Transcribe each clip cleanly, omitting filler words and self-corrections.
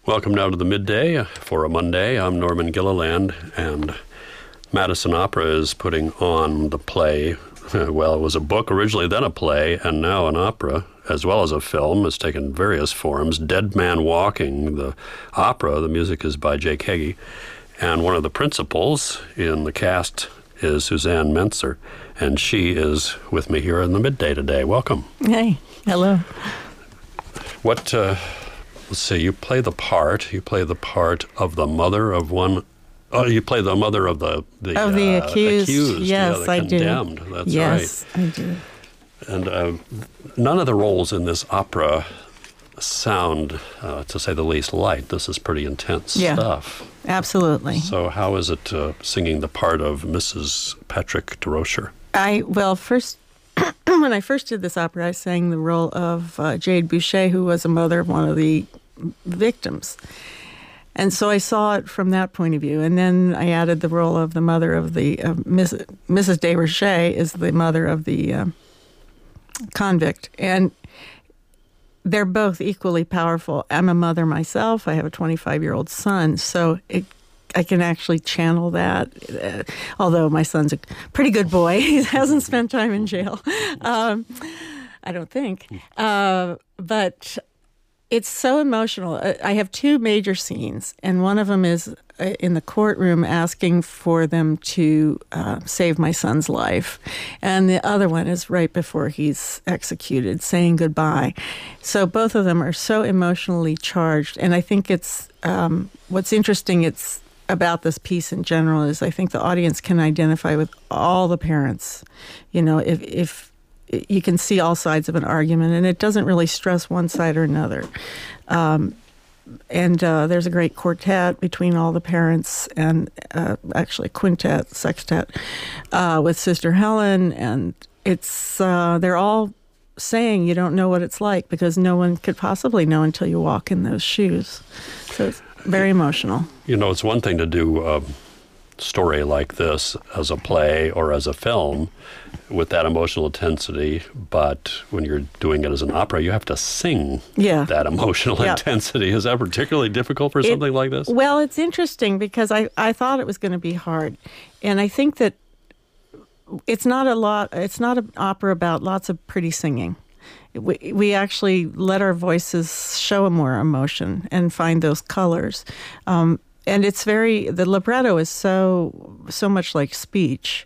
Welcome now to the Midday for a Monday. I'm Norman Gilliland, and Madison Opera is putting on the play. Well, it was a book originally, then a play, and now an opera, as well as a film. It's taken various forms. Dead Man Walking, the opera, the music is by Jake Heggie, and one of the principals in the cast is Suzanne Mentzer, and she is with me here in the Midday today. Welcome. Hey, hello. Let's see, you play the part of the mother of one. Oh, you play the mother of the accused. Yes, the I condemned. do. That's yes, right. I do. And none of the roles in this opera sound, to say the least, light. This is pretty intense stuff. Absolutely. So how is it singing the part of Mrs. Patrick Durocher? First, when I first did this opera, I sang the role of Jade Boucher, who was a mother of one of the victims. And so I saw it from that point of view. And then I added the role of the mother of the Mrs. Desrochers is the mother of the convict. And they're both equally powerful. I'm a mother myself. I have a 25-year-old son. So I can actually channel that, although my son's a pretty good boy. He hasn't spent time in jail, I don't think. But it's so emotional. I have two major scenes, and one of them is in the courtroom asking for them to save my son's life. And the other one is right before he's executed, saying goodbye. So both of them are so emotionally charged. And I think it's what's interesting about this piece in general is I think the audience can identify with all the parents. You know, if you can see all sides of an argument, and it doesn't really stress one side or another. And there's a great quartet between all the parents, and actually quintet, sextet, with Sister Helen, and it's they're all saying you don't know what it's like because no one could possibly know until you walk in those shoes. So it's very emotional. You know, it's one thing to do a story like this as a play or as a film with that emotional intensity, but when you're doing it as an opera, you have to sing that emotional intensity. Is that particularly difficult for something like this? Well, it's interesting because I thought it was going to be hard. And I think that it's not an opera about lots of pretty singing. We actually let our voices show more emotion and find those colors. And it's the libretto is so much like speech.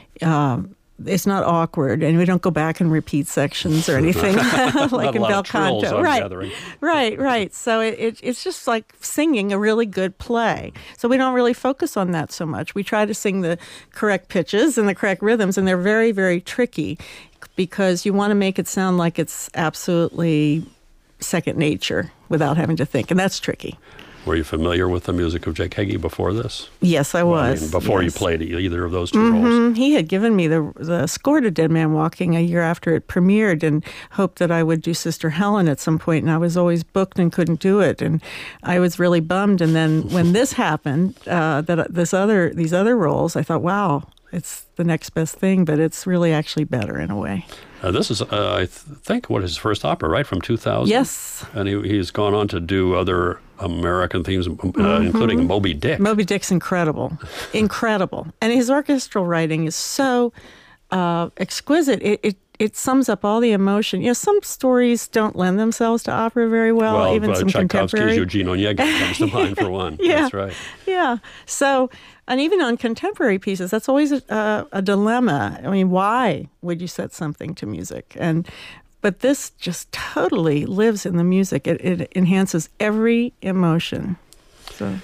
It's not awkward, and we don't go back and repeat sections or anything like in bel canto. Right. So it's just like singing a really good play. So we don't really focus on that so much. We try to sing the correct pitches and the correct rhythms, and they're very, very tricky because you want to make it sound like it's absolutely second nature without having to think, and that's tricky. Were you familiar with the music of Jake Heggie before this? Yes, I was. Before you played either of those two roles? He had given me the score to Dead Man Walking a year after it premiered and hoped that I would do Sister Helen at some point, and I was always booked and couldn't do it, and I was really bummed. And then when this happened, these other roles, I thought, wow, it's the next best thing, but it's really actually better in a way. This is, I think, his first opera, right, from 2000? Yes. And he's gone on to do other American themes, including Moby Dick. Moby Dick's incredible. Incredible. And his orchestral writing is so exquisite. It sums up all the emotion. You know, some stories don't lend themselves to opera very well, even some contemporary. Tchaikovsky's Eugene Onegin comes to mind for one. That's right. Yeah. So, and even on contemporary pieces, that's always a dilemma. I mean, why would you set something to music? But this just totally lives in the music. It enhances every emotion. So.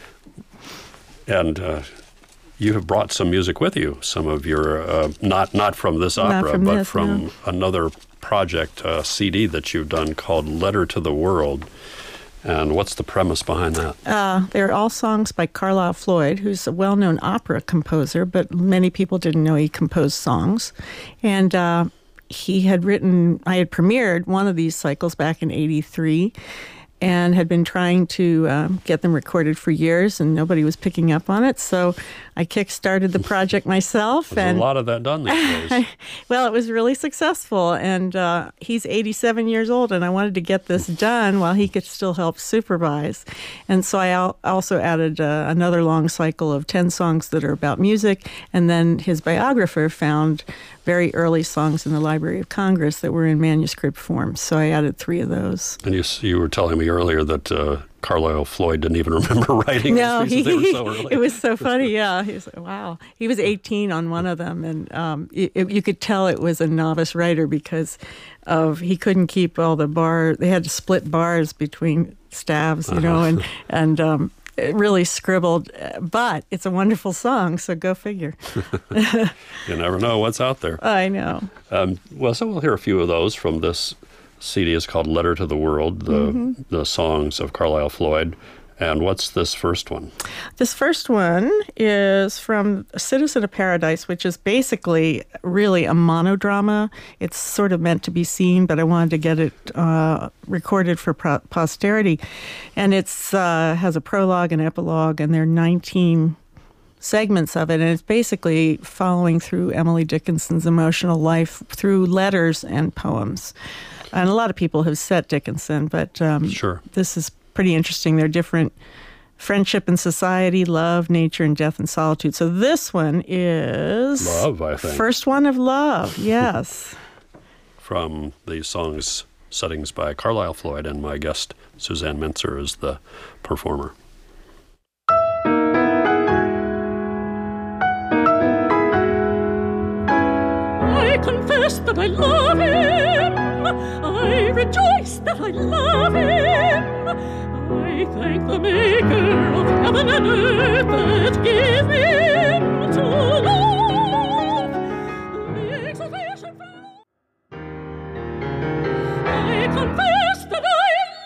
And you have brought some music with you. Some of your not from this opera, but from another project, CD that you've done called "Letter to the World." And what's the premise behind that? They're all songs by Carlisle Floyd, who's a well-known opera composer, but many people didn't know he composed songs. And I had premiered one of these cycles back in 1983, and had been trying to get them recorded for years, and nopody was picking up on it. So I kick-started the project myself. There's a lot of that done these days. Well, it was really successful, and he's 87 years old, and I wanted to get this done while he could still help supervise. And so I also added another long cycle of 10 songs that are about music, and then his biographer found very early songs in the Library of Congress that were in manuscript form. So I added 3 of those. And you were telling me earlier that Carlisle Floyd didn't even remember writing these pieces. They were so early. It was so funny, yeah. He was like, wow. He was 18 on one of them, and you could tell it was a novice writer because he couldn't keep all the bars. They had to split bars between staves, and it really scribbled, but it's a wonderful song, so go figure. You never know what's out there. I know. So we'll hear a few of those from this CD. It's called Letter to the World, the songs of Carlisle Floyd. And what's this first one? This first one is from Citizen of Paradise, which is basically really a monodrama. It's sort of meant to be seen, but I wanted to get it recorded for posterity. And it has a prologue and epilogue, and there are 19 segments of it. And it's basically following through Emily Dickinson's emotional life through letters and poems. And a lot of people have set Dickinson, but Sure. This is pretty interesting. They're different: friendship and society, love, nature, and death and solitude. So this one is Love, I think. First one of Love, yes. From the songs settings by Carlisle Floyd, and my guest Suzanne Mintzer is the performer. I confess that I love him. I rejoice that I love him. I thank the Maker of heaven and earth that gave him to love. The exaltation from... I confess that I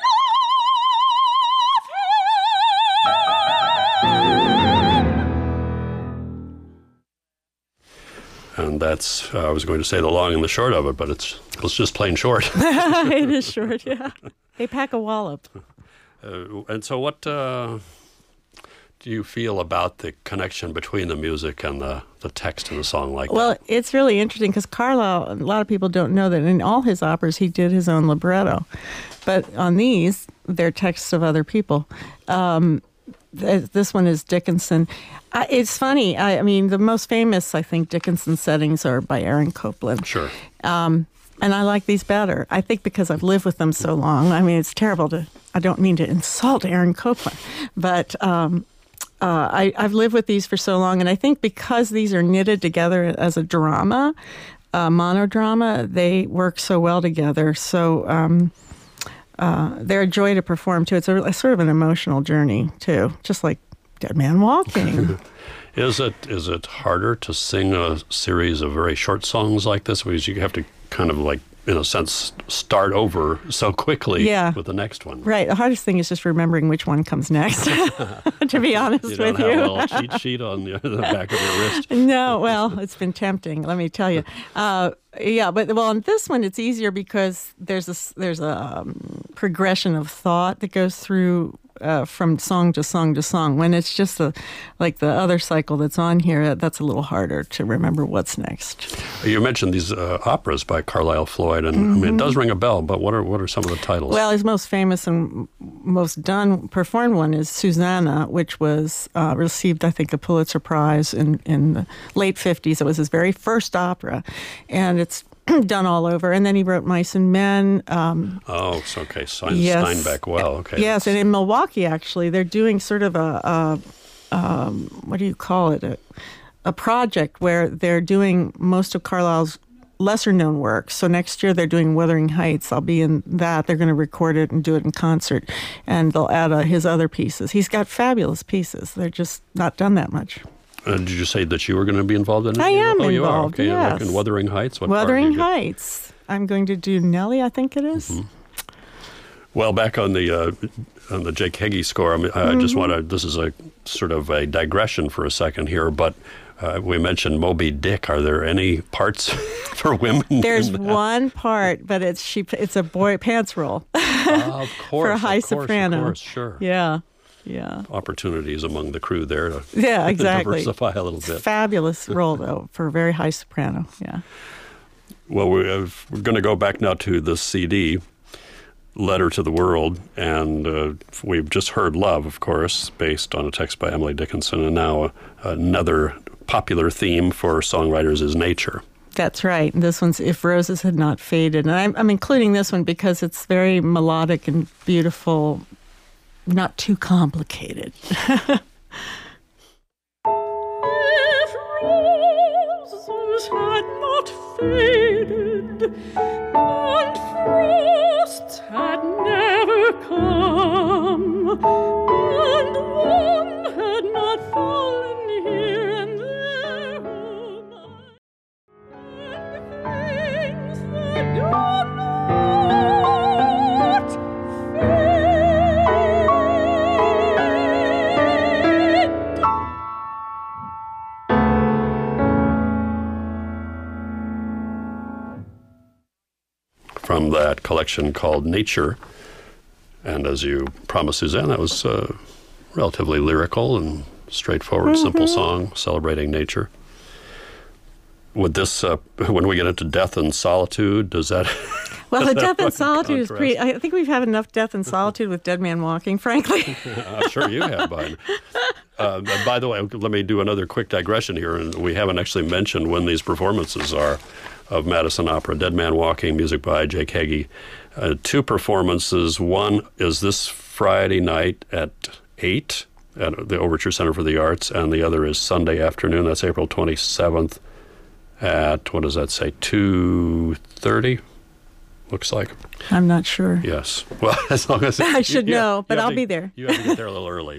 And that's, I was going to say the long and the short of it, but it's just plain short. It is short, yeah. They pack a wallop. And so what do you feel about the connection between the music and the text in a song like that? Well, it's really interesting because Carlisle, a lot of people don't know that in all his operas he did his own libretto. But on these, they're texts of other people. This one is Dickinson. It's funny. I mean, the most famous, I think, Dickinson settings are by Aaron Copland. Sure. And I like these better. I think because I've lived with them so long. I mean, it's terrible I don't mean to insult Aaron Copland, but I've lived with these for so long. And I think because these are knitted together as a drama, monodrama, they work so well together. So they're a joy to perform, too. It's a sort of an emotional journey, too, just like Dead Man Walking. Is it harder to sing a series of very short songs like this? Because you have to kind of like, in a sense, start over so quickly with the next one. Right. The hardest thing is just remembering which one comes next, to be honest with you. You don't have a little cheat sheet on the back of your wrist? No. Well, it's been tempting, let me tell you. But on this one, it's easier because there's a progression of thought that goes through from song to song to song. When it's just like the other cycle that's on here, that's a little harder to remember what's next. You mentioned these operas by Carlisle Floyd, and I mean, it does ring a bell, but what are some of the titles? Well, his most famous and most performed one is Susanna, which was received, I think, a Pulitzer Prize in the late 50s. It was his very first opera, and it's done all over. And then he wrote Mice and Men. Okay. Steinbeck. Well, okay. Yes, and in Milwaukee, actually, they're doing sort of what do you call it? A project where they're doing most of Carlisle's lesser-known work. So next year they're doing Wuthering Heights. I'll be in that. They're going to record it and do it in concert. And they'll add his other pieces. He's got fabulous pieces. They're just not done that much. Did you say that you were going to be involved in it? I am involved, you are? Okay. yes. Like in Wuthering Heights? What Wuthering Heights. I'm going to do Nellie, I think it is. Mm-hmm. Well, back on the Jake Heggie score, I just want to, this is a sort of a digression for a second here, but we mentioned Moby Dick. Are there any parts for women? There's one part, but it's a boy pants roll. Of course. For a high of course, soprano. Of course, sure. Yeah. Yeah. Opportunities among the crew there to Yeah, exactly. diversify a little bit. Fabulous role, though, for a very high soprano. Yeah. Well, we're going to go back now to the CD, Letter to the World, and we've just heard Love, of course, based on a text by Emily Dickinson, and now another popular theme for songwriters is nature. That's right. This one's If Roses Had Not Faded. And I'm including this one because it's very melodic and beautiful, not too complicated. If roses had not faded, and frosts had never come, and one had not fallen here and there, and things that do not fade. From that collection called Nature. And as you promised, Suzanne, that was relatively lyrical and straightforward, simple song celebrating nature. Would this, when we get into Death and Solitude, does that... Well, the Death and Solitude is contrast? pretty... I think we've had enough Death and Solitude with Dead Man Walking, frankly. I'm sure you have, Biden. By the way, let me do another quick digression here, and we haven't actually mentioned when these performances are of Madison Opera, Dead Man Walking, music by Jake Heggie. Two performances. One is this Friday night at 8 at the Overture Center for the Arts, and the other is Sunday afternoon. That's April 27th at, what does that say, 2:30? Looks like. I'm not sure. Yes. Well, as long as... I should know, but I'll to, be there. You have to get there a little early.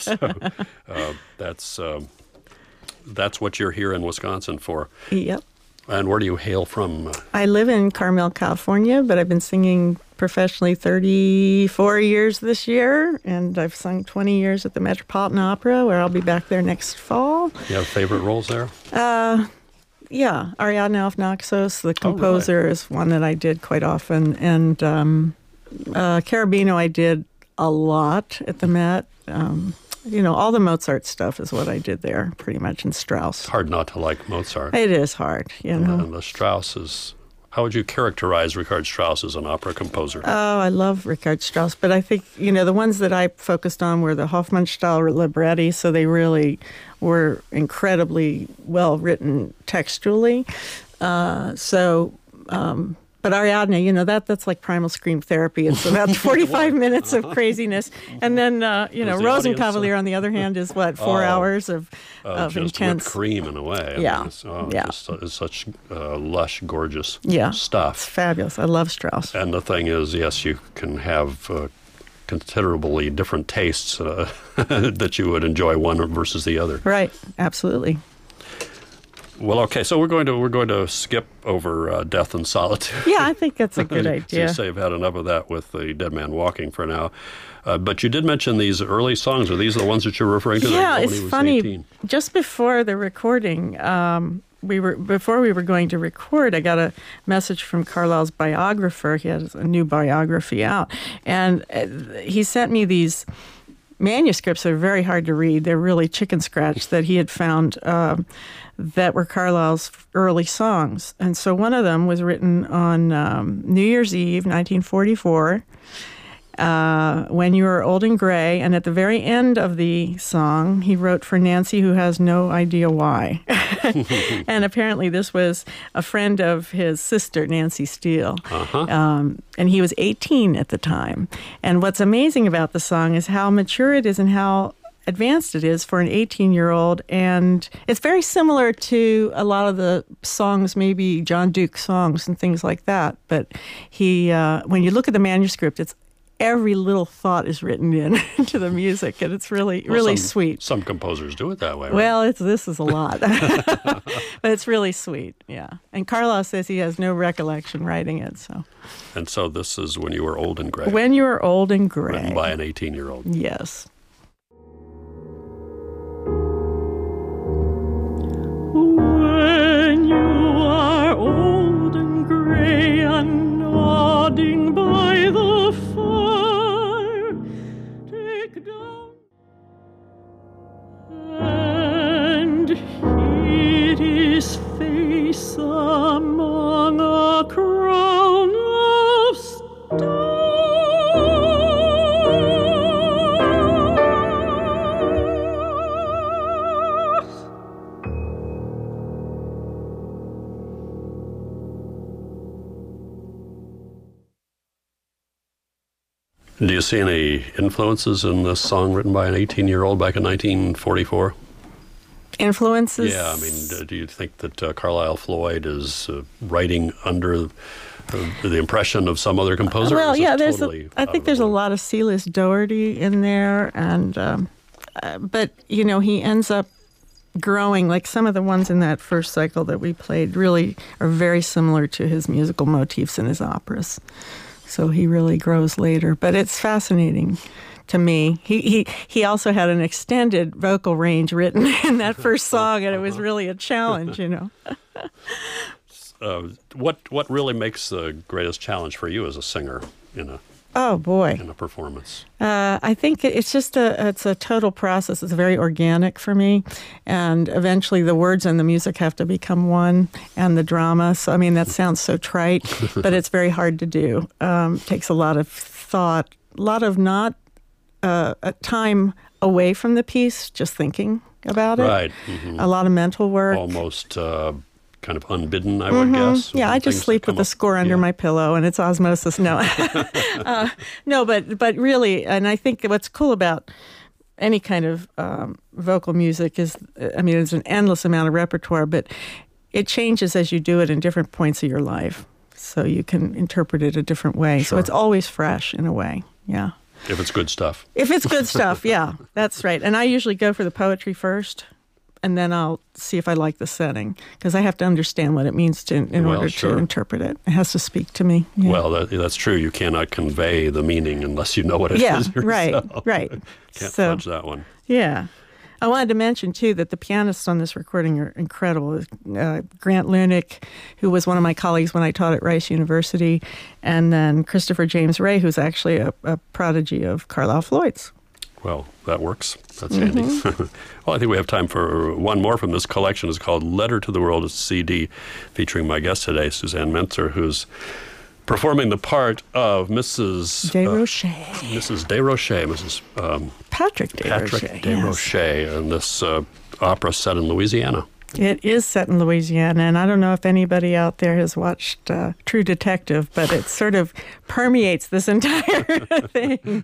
That's what you're here in Wisconsin for. Yep. And where do you hail from? I live in Carmel, California, but I've been singing professionally 34 years this year, and I've sung 20 years at the Metropolitan Opera, where I'll be back there next fall. You have favorite roles there? Yeah, Ariadne of Naxos, the composer, is one that I did quite often, and Carabino I did a lot at the Met. All the Mozart stuff is what I did there, pretty much, and Strauss. It's hard not to like Mozart. It is hard, And the Strauss is... How would you characterize Richard Strauss as an opera composer? Oh, I love Richard Strauss, but I think, the ones that I focused on were the Hofmannsthal libretti, so they really were incredibly well-written textually. But Ariadne, that's like primal scream therapy. It's about 45 minutes of craziness. And then, Rosenkavalier, on the other hand, is 4 hours of just intense... whipped cream in a way. Yeah. It's such lush, gorgeous It's stuff. fabulous. I love Strauss. And the thing is, yes, you can have considerably different tastes that you would enjoy one versus the other. Right. Absolutely. Well, okay, so we're going to skip over Death and Solitude. Yeah, I think that's a good So idea. you say you've had enough of that with the Dead Man Walking for now. But you did mention these early songs. Are these the ones that you're referring to? Yeah, when it's he was funny. 18? Just before the recording, before we were going to record, I got a message from Carlisle's biographer. He has a new biography out, and he sent me these manuscripts that are very hard to read. They're really chicken scratch that he had found that were Carlisle's early songs. And so one of them was written on New Year's Eve, 1944, When You Were Old and Gray. And at the very end of the song, he wrote for Nancy, who has no idea why. And apparently this was a friend of his sister, Nancy Steele. And he was 18 at the time. And what's amazing about the song is how mature it is and how advanced it is for an 18-year-old, and it's very similar to a lot of the songs, maybe John Duke songs and things like that. But he, when you look at the manuscript, it's every little thought is written into the music, and it's really sweet. Some composers do it that way, right? Well, this is a lot, but it's really sweet, yeah. And Carlisle says he has no recollection writing it. And so this is When You Were Old and Gray. When You Were Old and Gray. Written by an 18-year-old. Yes. When you are old and gray and nodding by the fire, Do you see any influences in this song written by an 18-year-old back in 1944? Influences? Yeah, I mean, do you think that Carlisle Floyd is writing under the impression of some other composer? Well, yeah, I think there's a lot of Silas Doherty in there, and but he ends up growing. Like some of the ones in that first cycle that we played really are very similar to his musical motifs in his operas. So he really grows later, but it's fascinating to me. He also had an extended vocal range written in that first song, and it was really a challenge, What really makes the greatest challenge for you as a singer in a performance? I think it's just it's a total process. It's very organic for me, and eventually the words and the music have to become one, and the drama. So I mean, that sounds so trite, but it's very hard to do. It takes a lot of thought, a lot of not time away from the piece, just thinking about it. Right. Mm-hmm. A lot of mental work. Almost kind of unbidden, I would guess. Yeah, I just sleep with the score under my pillow, and it's osmosis. No, no, but really, and I think what's cool about any kind of vocal music is, I mean, there's an endless amount of repertoire, but it changes as you do it in different points of your life, so you can interpret it a different way. Sure. So it's always fresh in a way. Yeah. If it's good stuff. If it's good stuff, yeah, that's right. And I usually go for the poetry first, and then I'll see if I like the setting, because I have to understand what it means in order to interpret it. It has to speak to me. Yeah. Well, that's true. You cannot convey the meaning unless you know what it is yourself. Right. Can't fudge that one. Yeah. I wanted to mention, too, that the pianists on this recording are incredible. Grant Lunick, who was one of my colleagues when I taught at Rice University, and then Christopher James Ray, who's actually a prodigy of Carlisle Floyd's. Well, that works. That's handy. Well, I think we have time for one more from this collection. It's called Letter to the World. It's a CD featuring my guest today, Suzanne Mintzer, who's performing the part of Mrs. Desrochers. Mrs. Desrochers, Mrs. Patrick Desrochers. And this opera set in Louisiana. It is set in Louisiana, and I don't know if anybody out there has watched True Detective, but it sort of permeates this entire thing.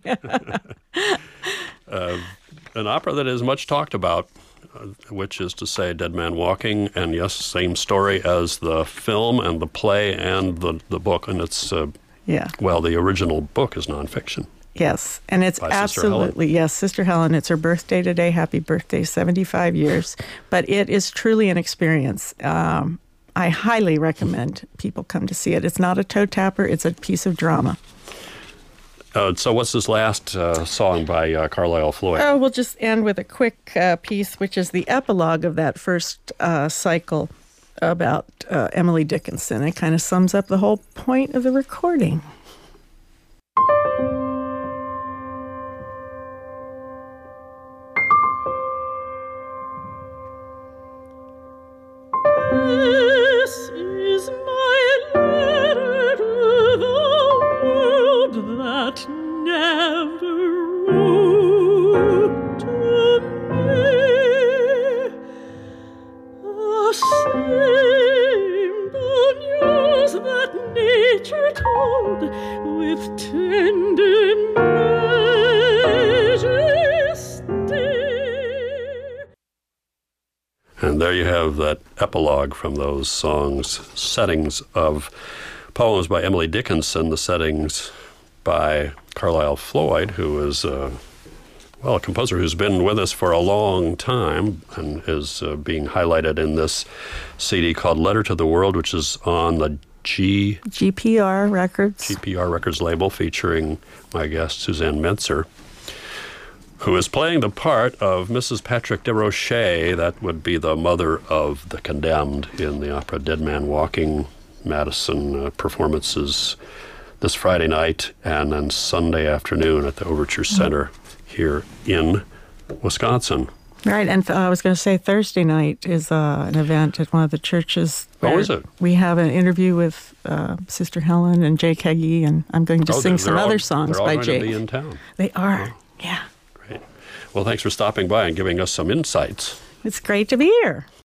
An opera that is much talked about, which is to say Dead Man Walking, and yes, same story as the film and the play and the book, and it's, well, the original book is nonfiction. Yes, and it's absolutely, yes, Sister Helen. It's her birthday today. Happy birthday, 75 years. But it is truly an experience. I highly recommend people come to see it. It's not a toe tapper. It's a piece of drama. So what's this last song by Carlisle Floyd? Oh, we'll just end with a quick piece, which is the epilogue of that first cycle about Emily Dickinson. It kind of sums up the whole point of the recording. This is my letter to the world that never wrote to me. The same, the news that nature told with tender majesty. And there you have that epilogue from those songs, settings of poems by Emily Dickinson, the settings by Carlisle Floyd, who is, a composer who's been with us for a long time and is being highlighted in this CD called Letter to the World, which is on the GPR Records label, featuring my guest, Suzanne Mintzer, who is playing the part of Mrs. Patrick Desrochers. That would be the mother of the condemned in the opera Dead Man Walking. Madison performances this Friday night and then Sunday afternoon at the Overture Center here in Wisconsin. Right, and I was going to say Thursday night is an event at one of the churches. Oh, is it? We have an interview with Sister Helen and Jay Keggy, and I'm going to sing some other songs by Jay. They're all going to be in town. They are, yeah. Great. Well, thanks for stopping by and giving us some insights. It's great to be here.